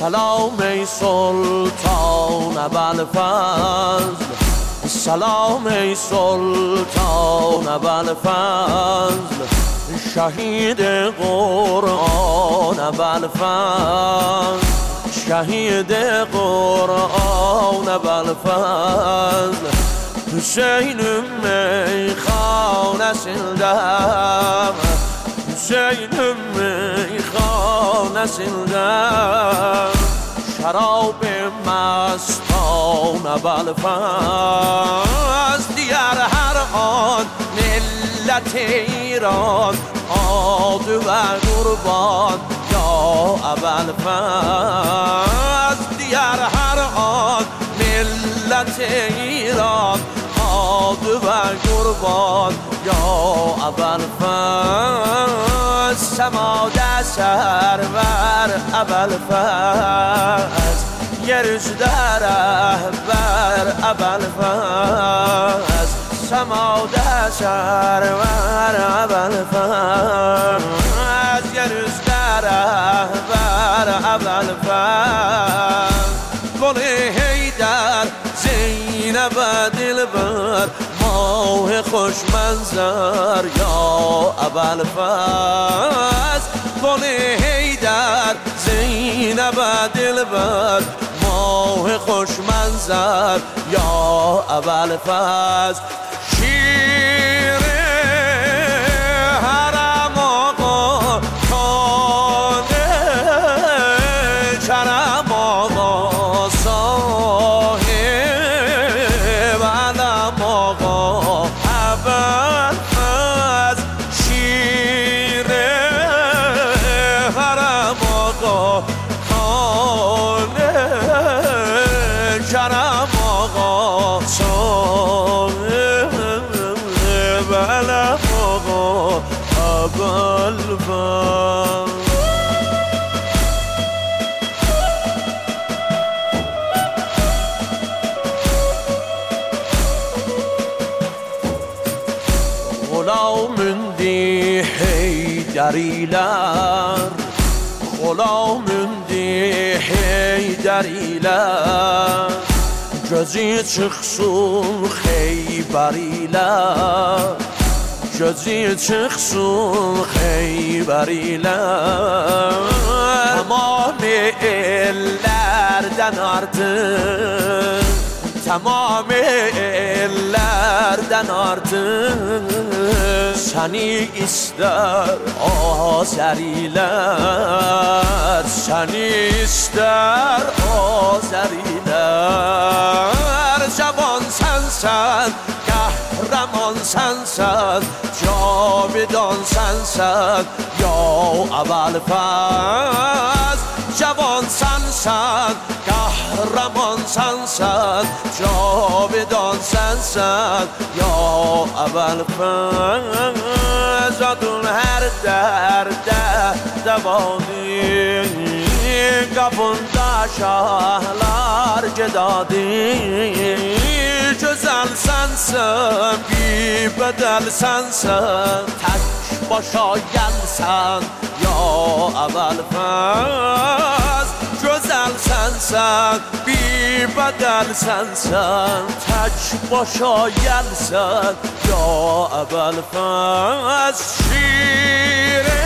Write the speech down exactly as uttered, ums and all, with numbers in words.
سلام ای سلطان ابوالفضل، سلام ای سلطان ابوالفضل، شهید قرآن ابوالفضل، شهید قرآن ابوالفضل. Hüseyin'im meyhanesindem, Hüseyin'im meyhanesindem, şarab-ı mestan Ebelfez. Diğer her an millet İran adı ve kurban ya Ebelfez. Diğer her an millet İran adı ve kurban ya Ebelfez. Semada server Ebelfez, yeryüzünde rehber Ebelfez. Semada server Ebelfez, yeryüzünde rehber Ebelfez. Gül-i Heydər Zeynəb dilber, mah خوش منظر یا ابوالفضل. گل-i Heydər Zeynəb dilber, mah خوش منظر یا ابوالفضل. شیر حرم آقا خانه کرم آقا صاحب علم آقا ابوالفضل. شیر حرم آقا خانه کرم آقا صاحب علم آقا ابوالفضل. Gülamündi Heyderiler, Gülamündi Heyderiler, gözü çıksın Heyberiler, gözü çıksın Heyberiler. Tamam ellerden artık, tamam ellerden artık seni ister Azeriler, seni ister Azeriler. Cavan sensen, kahraman sensen, cavidan sensen ya Ebelfez. Cavan sensen, kahraman sensen, cavidan sensen ya Ebelfez. Adın her derde devadır, kapında şahlar cedadır. Güzel sensen, bir bedel sensen, tek başa gelsen ya Ebelfez. Güzel sensen, bir bedel sensen, tek başa gelsen ya Ebelfez. Şiir